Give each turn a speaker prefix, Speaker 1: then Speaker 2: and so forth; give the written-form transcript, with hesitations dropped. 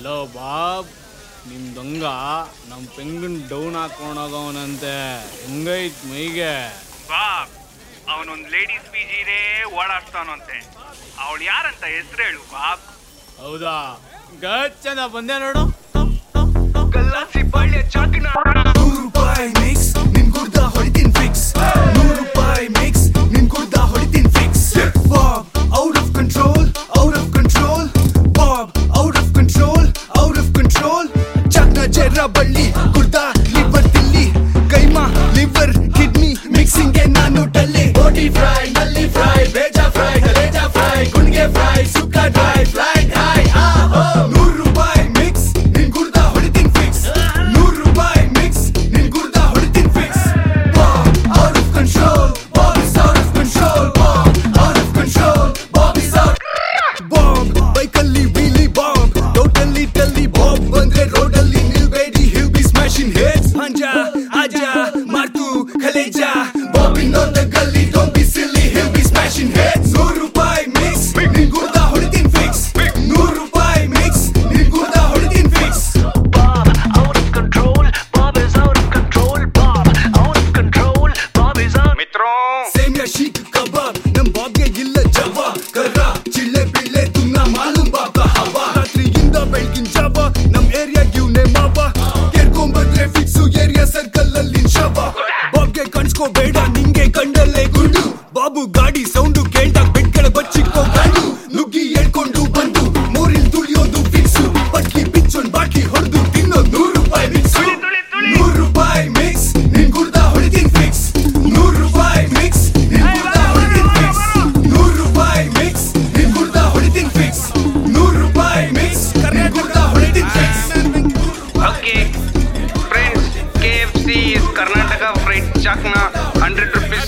Speaker 1: Hello Bob, ನಿಮ್ ದೊಂಗ ನಮ್ ಪೆಂಗನ್ down ಹಾಕೊಂಡೋಗವನಂತೆ. ಹೆಂಗೈತ್ ಮೈಗೆ?
Speaker 2: ಬಾಬ್, ಅವನೊಂದ್ ಲೇಡೀಸ್ ಪಿಜಿನೇ ಓಡಾಡ್ತಾನಂತೆ. ಅವಳು ಯಾರಂತ ಹೆಸರು ಹೇಳು ಬಾಬ್.
Speaker 1: ಹೌದಾ? ಗಚ್ಚಂದ ಬಂದೆ ನೋಡು.
Speaker 2: ಗಲ್ಲಾಸಿ ಬಳ್ಳಿಯ ಚಾಕಿನ
Speaker 3: ₹100 ಮಿಕ್ಸ್ ನಿನ್ ಗುರ್ದ ಹೊಡಿತೀನಿ ಫಿಕ್ಸ್. ₹100 ಮಿಕ್ಸ್ ನಿನ್ ಗುರ್ದ ಹೊಡಿತೀನಿ fix. Bob out of control, out of control. Bob out of control, out of control. ಚಕ್ನ ಜೆರ್ರ ಬಳ್ಳಿ ಗುರ್ದ ಲಿವರ್ ತಿಲ್ಲಿ. ಕೈಮಾ ಲಿವರ್ ಕಿಡ್ನಿ ಮಿಕ್ಸಿಂಗ್ ಗೆ ನಾನು ಡಲ್ಲಿ. ಬೋಟಿ ಫ್ರೈ, ನಲ್ಲಿ ಫ್ರೈ, ಬೇಜಾ ಫ್ರೈ, ಕಲೇಜಾ ಫ್ರೈ, ಗುಂಡ್ಗೆ ಫ್ರೈ, ಸುಕ್ಕ ಡ್ರೈ, ಫ್ಲೈಟ್ ಹೈ. ₹100 ಮಿಕ್ಸ್ ನಿನ್ ಗುರ್ದ ಹೊಡಿತೀನಿ ಫಿಕ್ಸ್. ₹100 ಮಿಕ್ಸ್ ನಿನ್ ಗುರ್ದ ಹೊಡಿತೀನಿ fix. Bob out of control, Bob is out of control. Bob out of control, Bob is out. Bomb ಬೈಕಲ್ಲಿ ವೀಲಿ ಬಾಂಬ್, ಟೋಟಲಿ ಟಲ್ಲಿ ಬಾಂಬ್ ಬಂದ್ರೆ ರೋಡಲ್ಲಿ ನಿಲ್ಬೇಡಿ, he'll be smashing heads. ಹಂಜಾ ಆಜಾ ಮಾರ್ತು ಕಲೇಜಾ, ಬಾಬ್ ಇನ್ ಆನ್ ದ ಗಲ್ಲಿ, don't be silly, he'll be smashing heads. ₹100 mix ನಿನ್ ಗುರ್ದ ಹೊಡಿತೀನಿ ಫಿಕ್ಸ್. ₹100 ಮಿಕ್ಸ್ ನಿನ್ ಗುರ್ದ ಹೊಡಿತೀನಿ fix.
Speaker 4: Bob out of control. Bob is out of control. Bob out of control. Bob is out.
Speaker 2: ಮಿತ್ರೋ
Speaker 3: ಸೇಮ್ಯಾ seekh kebab ನಮ್ ಬಾಬ್ಗೆ ಇಲ್ಲ ಜವಾಬ್. ಕರ್ರ ಚಿಳ್ಳೆ ಬಿಳ್ಳೆ ತುನ್ನ ಮಾಲೂಮ್ ಬಾಬ ಹವಾ. ರಾತ್ರಿಯಿಂದ ಬೆಳಗಿನ ಜಾವ ನಮ್ ಏರಿಯಾ ಗಿವ್ನೆ ಮಾವ. ಕೇರ್ಕೊಂಬಂದ್ರೆ ಫಿಕ್ಸು ಏರಿಯಾ ಸರ್ಕಲ್ ಅಲ್ಲಿ ಶವ. ಬಾಬ್ಗೆ ಕಾಣಿಸ್ಕೋಬೇಡ ನಿಂಗೆ ಕಂಡಲ್ಲೇ ಗುಂಡು. ಬಾಬು ಗಾಡಿ ಸೌಂಡು ಕೇಳ್ದಾಗ ಬೆಟ್ಗಳ ಬಚ್ಚಿಕ್ಕೋ ಗಂಡು. ನುಗ್ಗಿ ಹೇಳ್ಕೊಂಡು ಬಂದು ಮೂರಿಲ್ ತುಳಿಯೋದು ಫಿಕ್ಸು. ಬಟ್ಲಿ ಬಿಚ್ಚೊಂಡ್ ಬಾಟ್ಲಿ ಹೊಡೆದು ತಿನ್ನೋದು ₹100 ಮಿಕ್ಸು. ₹100 ಮಿಕ್ಸ್ ನಿನ್ ಗುರ್ದ ಹೊಡಿತೀನಿ ಫಿಕ್ಸ್. ₹100 ಮಿಕ್ಸ್ ನಿನ್ ಗುರ್ದ ಹೊಡಿತೀನಿ ಫಿಕ್ಸ್. ₹100 ಮಿಕ್ಸ್ ನಿನ್ ಗುರ್ದ ಹೊಡಿತೀನಿ ಫಿಕ್ಸ್. ₹100 ಮಿಕ್ಸ್ ನಿನ್ ಗುರ್ದ ಹೊಡಿತೀನಿ fix.
Speaker 2: Okay friends, KFC is Karnataka fried chakna, ₹100